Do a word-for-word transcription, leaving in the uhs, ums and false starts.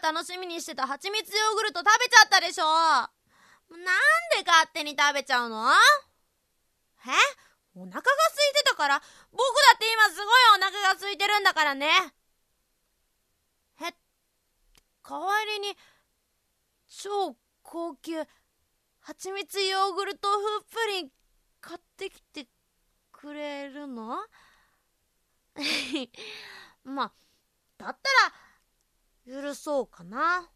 楽しみにしてた蜂蜜ヨーグルト食べちゃったでしょ。なんで勝手に食べちゃうの？え？お腹が空いてたから。僕だって今すごいお腹が空いてるんだからね。え、代わりに超高級蜂蜜ヨーグルト風プリン買ってきてくれるの？まあだったら許そうかな。